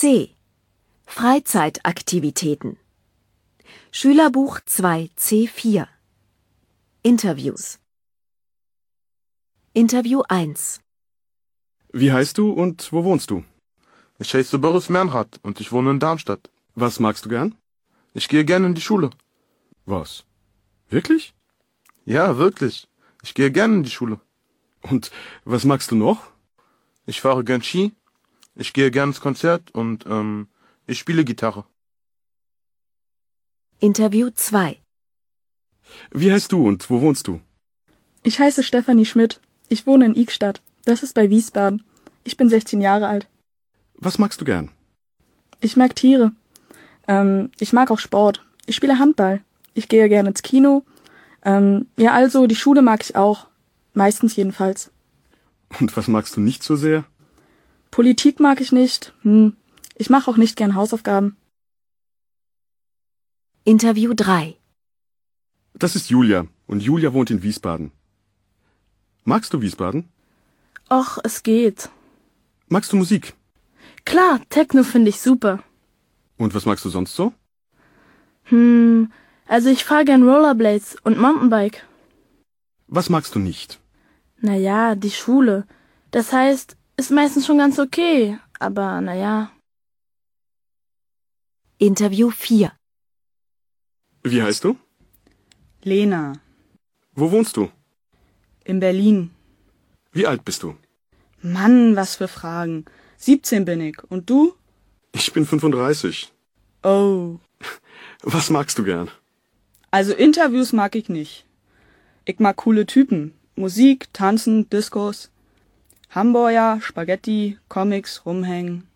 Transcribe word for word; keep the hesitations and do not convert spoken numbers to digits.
C. Freizeitaktivitäten. Schülerbuch zwei C vier. Interviews. Interview eins. Wie heißt du und wo wohnst du? Ich heiße Boris Mernhardt und ich wohne in Darmstadt. Was magst du gern? Ich gehe gerne in die Schule. Was? Wirklich? Ja, wirklich. Ich gehe gerne in die Schule. Und was magst du noch? Ich fahre gern Ski, ich gehe gern ins Konzert und ähm, ich spiele Gitarre. Interview zwei. Wie heißt du und wo wohnst du? Ich heiße Stefanie Schmidt. Ich wohne in Ikstadt. Das ist bei Wiesbaden. Ich bin sechzehn Jahre alt. Was magst du gern? Ich mag Tiere. Ähm, ich mag auch Sport. Ich spiele Handball. Ich gehe gerne ins Kino. Ähm, ja, also, die Schule mag ich auch. Meistens jedenfalls. Und was magst du nicht so sehr? Politik mag ich nicht. Hm. Ich mache auch nicht gern Hausaufgaben. Interview drei. Das ist Julia und Julia wohnt in Wiesbaden. Magst du Wiesbaden? Och, es geht. Magst du Musik? Klar, Techno finde ich super. Und was magst du sonst so? Hm, also ich fahre gern Rollerblades und Mountainbike. Was magst du nicht? Naja, die Schule. Das heißt, ist meistens schon ganz okay, aber naja. Interview vier. Wie heißt du? Lena. Wo wohnst du? In Berlin. Wie alt bist du? Mann, was für Fragen. siebzehn bin ich. Und du? Ich bin fünfunddreißig. Oh. Was magst du gern? Also Interviews mag ich nicht. Ich mag coole Typen. Musik, Tanzen, Diskos. Hamburger, Spaghetti, Comics, rumhängen.